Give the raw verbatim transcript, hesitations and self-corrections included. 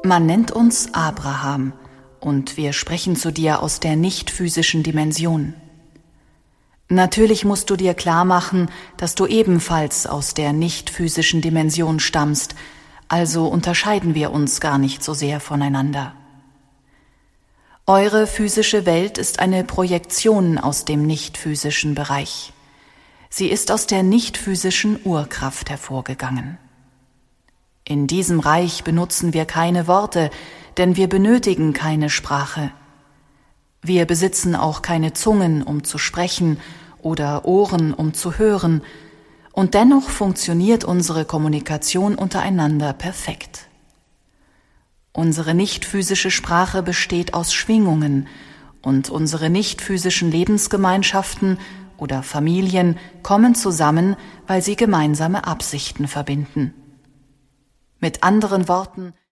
Man nennt uns Abraham und wir sprechen zu dir aus der nicht-physischen Dimension. Natürlich musst du dir klar machen, dass du ebenfalls aus der nicht-physischen Dimension stammst, also unterscheiden wir uns gar nicht so sehr voneinander. Eure physische Welt ist eine Projektion aus dem nicht-physischen Bereich. Sie ist aus der nicht-physischen Urkraft hervorgegangen. In diesem Reich benutzen wir keine Worte, denn wir benötigen keine Sprache. Wir besitzen auch keine Zungen, um zu sprechen, oder Ohren, um zu hören, und dennoch funktioniert unsere Kommunikation untereinander perfekt. Unsere nicht-physische Sprache besteht aus Schwingungen, und unsere nicht-physischen Lebensgemeinschaften oder Familien kommen zusammen, weil sie gemeinsame Absichten verbinden. Mit anderen Worten,